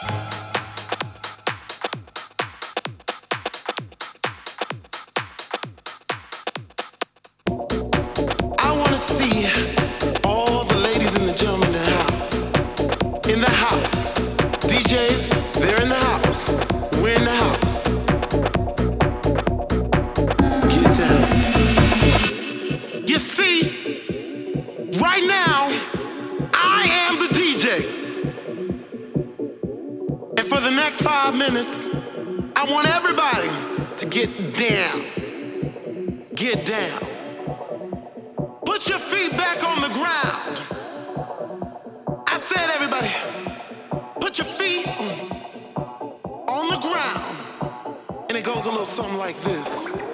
I wanna see all the ladies and the gentlemen in the house. In the house. DJs, they're in the house. We're in the house. Get down. You see, right now, I am the DJ. And for the next 5 minutes, I want everybody to get down. Get down. Put your feet back on the ground. I said, everybody, put your feet on the ground. And it goes a little something like this.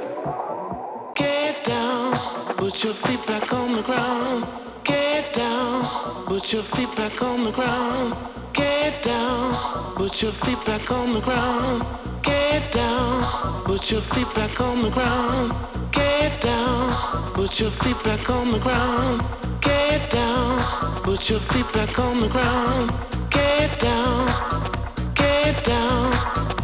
Get down, put your feet back on the ground. Get down, put your feet back on the ground. Get down, put your feet back on the ground. Get down, put your feet back on the ground. Get down, put your feet back on the ground. Get down, put your feet back on the ground. Get down,